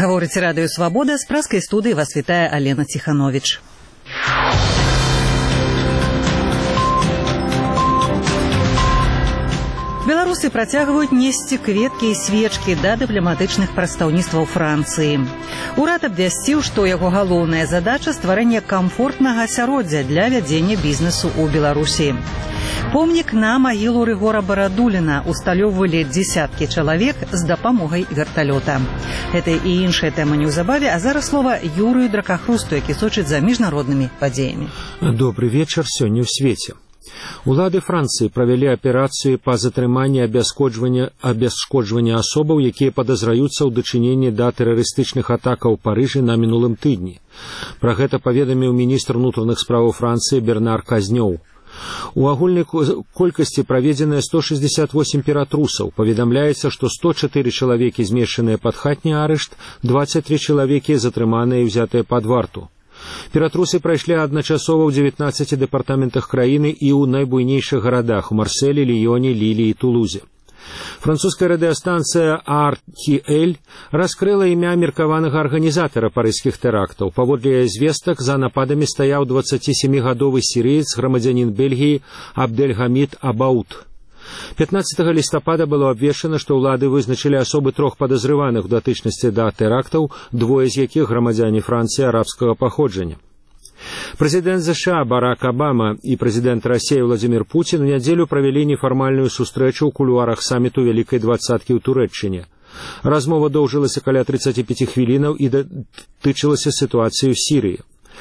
Гаворыць радыё «Свабода», з праскай студыі вас вітае Алена Ціхановіч. Беларусы працягваюць несці кветкі і свечкі да дыпламатычных прадстаўніцтваў Францыі. Урад абвясціў, што яго галоўная задача – стварэнне камфортнага асяроддзя для вядзення бізнесу ў Беларусі. Помнік на магілу Рыгора Барадуліна усталёўвалі дзесяткі чалавек з дапамогай верталёта. Гэта і іншая тэма неўзабаве, а зараз слова Юрыю Дракахрусту, які сочыць за міжнароднымі падзеямі. Добрый вечар сёння ў свеце. Улады Францыі правялі аперацыю па затрыманні абясшкоджвання асобаў, якія падазраюцца ў дачыненні да тэрарыстычных атакаў у Парыжы на мінулым тыдні. Пра гэта паведаміў міністр унутраных спраў Францыі Бернар Казнёў. У агульнай колькасці праведзеныя 168 ператрусаў. Паведамляецца, што 104 чалавекі змешчаныя пад хатні арышт, 23 чалавекі затрыманыя і ўзятыя пад варту. Ператрусы прайшлі адначасова ў 19 дэпартаментах краіны і ў найбуйнейшых гарадах – у Марселі, Ліёне, Лілі і Тулузе. Французская радыёстанцыя RTL раскрыла імя меркаванага арганізатара парыжскіх тэрактаў. Паводле звестак, за нападамі стаяў 27-гадовы сірыец, грамадзянін Бельгіі Абдельгамід Абаут. 15 лістапада было абвешчана, што ўлады вызначылі асобы 3 падазрываных у датычнасці да тэрактаў, двое з якіх грамадзяне Францыі арабскага паходжання. Прэзідэнт США Барак Абама і прэзідэнт Расіі Владзімір Пуцін у нядзелю правялі нефармальную сустрэчу ў кулуарах саміту Вялікай двадцаткі ў Турэччыне. Размова доўжылася каля 35 хвілінаў і датычылася сітуацыі ў Сірыі.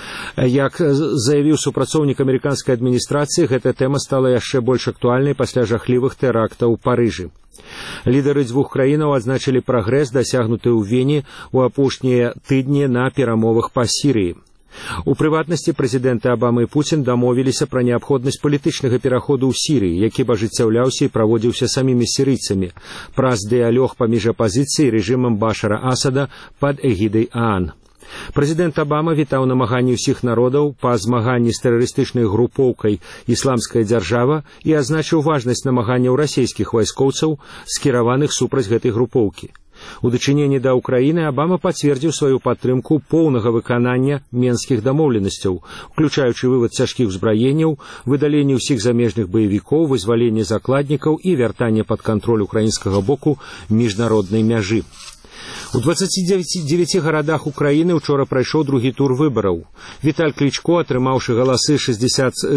Як заявіў супрацоўнік амерыканскай адміністрацыі, гэта тэма стала яшчэ больш актуальнай пасля жахлівых тэрактаў у Парыжы. Лідары дзвюх краінаў адзначылі прагрэс, дасягнуты ў Вене ў апошнія тыдні на перамовах па Сірыі. У прыватнасці прэзідэнты Абама і Пуцін дамовіліся пра неабходнасць палітычнага пераходу ў Сірыі, які б ажыццяўляўся і праводзіўся самімі сірыйцамі праз дыялог паміж апазіцыяй і рэжымам Башара Асада пад эгідай ААН. Прэзідэнт Абама вітаў намаганні ўсіх народаў па змаганні з тэрарыстычнай групоўкай «Ісламская дзяржава» і адзначыў важнасць намаганняў расійскіх вайскоўцаў, скіраваных супраць гэтай групоўкі. У дачыненні да Ўкраіны Абама пацвердзіў сваю падтрымку поўнага выканання менскіх дамоўленасцяў, уключаючы вывад цяжкіх узбраенняў, выдаленне ўсіх замежных баевікоў, вызваленне закладнікаў і вяртанне пад кантроль украінскага боку міжнароднай мяжы. У 29 гарадах Украіны ўчора прайшоў другі тур выбараў. Віталь Клічко, атрымаўшы галасы 66%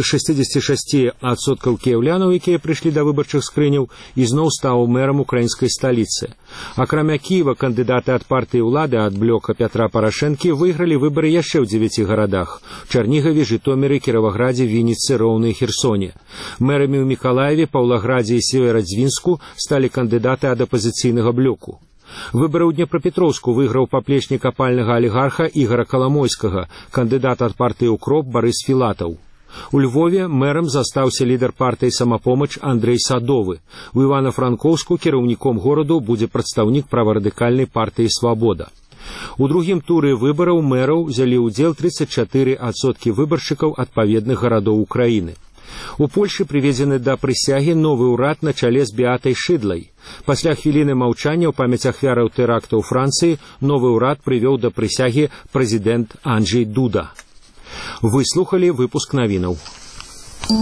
кіяўлянаў, якія прыйшлі да выбарчых скрыняў, ізноў стаў мэрам украінскай сталіцы. Акрамя Кіева, кандыдаты ад партыі ўлады, ад блока Пятра Парашэнкі, выйгралі выбары яшчэ ў 9 гарадах – Чарнігаве, Жытоміры, Кіраваградзе, Вінніцы, Роўны і Херсоне. Мэрамі ў Мікалаеве, Паўлаградзе і Северадзвінску сталі кандыдаты ад апазіцыйнага блоку. Выбары ў Днепрапетроўску выйграў паплечнік апальнага алігарха Ігара Каламойскага, кандыдат ад партыі «Укроп» Барыс Філатаў. У Львове мэрам застаўся лідар партыі «Самапомач» Андрэй Садовы. У Івана-Франкоўску кіраўніком гораду будзе прадстаўнік праварадыкальнай партыі «Свабода». У другім туры выбараў мэраў взялі ўдзел 34% выбаршчыкаў адпаведных гарадоў Украіны. У Польшы прыведзены да прысягі новы ўрад на чале з Беатай Шыдлай. Пасля хвіліны маўчання ў памяць ахвяраў тэрактаў Францыі новы ўрад прывёў да прысягі прэзідэнт Анджэй Дуда. Вы слухалі выпуск навінаў.